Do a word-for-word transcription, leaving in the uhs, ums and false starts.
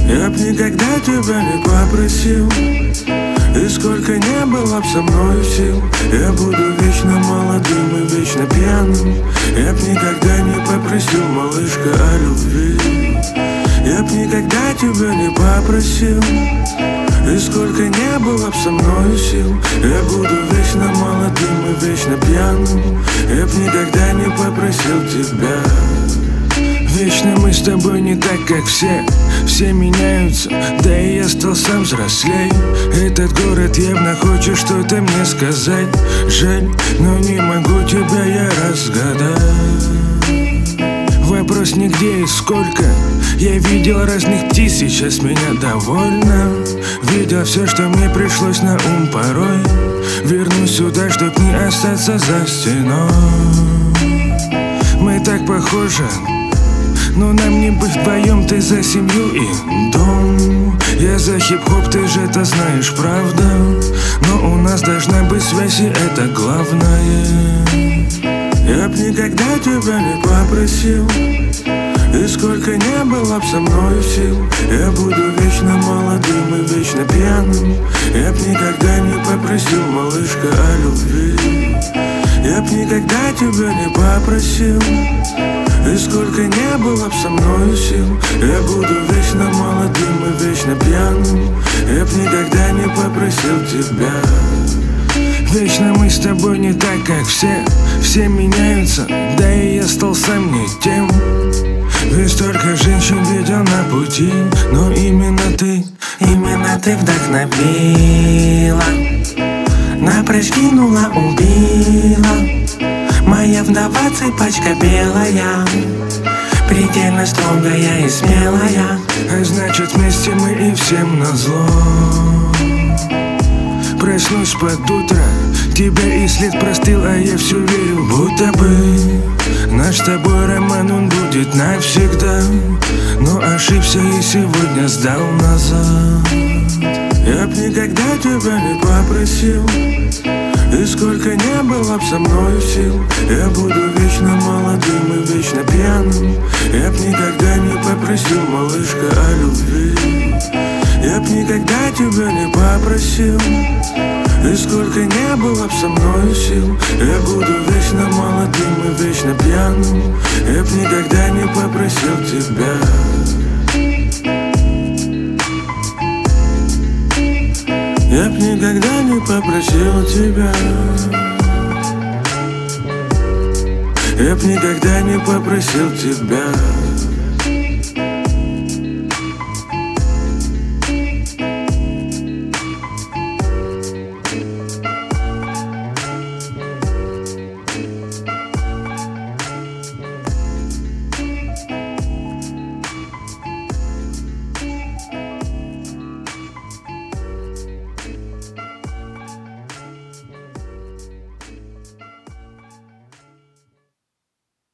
Я б никогда тебя не попросил, и сколько не было б со мною сил, я буду вечно молодым и вечно пьяным. Я б никогда не попросил, малышка, о любви. Я б никогда тебя не попросил, и сколько не было б со мною сил, я буду вечно молодым и вечно пьяным. Я б никогда не попросил тебя. Вечно мы с тобой не так, как все. Все меняются, да и я стал сам взрослей. Этот город явно хочет что-то мне сказать. Жаль, но не могу тебя я разгадать. Вопрос не где и сколько. Я видел разных птиц, сейчас меня довольно. Видел все, что мне пришлось на ум порой. Вернусь сюда, чтоб не остаться за стеной. Мы так похожи, но нам не быть вдвоем. Ты за семью и дом, я за хип-хоп, ты же это знаешь, правда. Но у нас должна быть связь, и это главное. Я б никогда тебя не попросил, и сколько не было б со мною сил, я буду вечно молодым и вечно пьяным. Я б никогда не попросил, малышка, о любви. Я б никогда тебя не попросил, и сколько не было б со мною сил, я буду вечно молодым и вечно пьяным. Я б никогда не попросил тебя. Вечно мы с тобой не так, как все. Все меняются, да и я стал сам не тем. Ведь столько женщин видел на пути, но именно ты, именно ты вдохновила, напрочь кинула, убила. Моя вдова цепочка белая, предельно строгая и смелая. А значит вместе мы и всем назло. Проснусь под утро, тебя и след простыл, а я все верил, будто бы наш с тобой роман, он будет навсегда. Но ошибся и сегодня сдал назад. Я б никогда тебя не попросил, и сколько не было б со мною сил, я буду вечно молодым и вечно пьяным. Я б никогда не попросил, малышка, о любви. Я б никогда тебя не попросил, и сколько не было б со мною сил, я буду вечно молодым и вечно пьяным. Я б никогда не попросил тебя. Я б никогда не попросил тебя. Я б никогда не попросил тебя.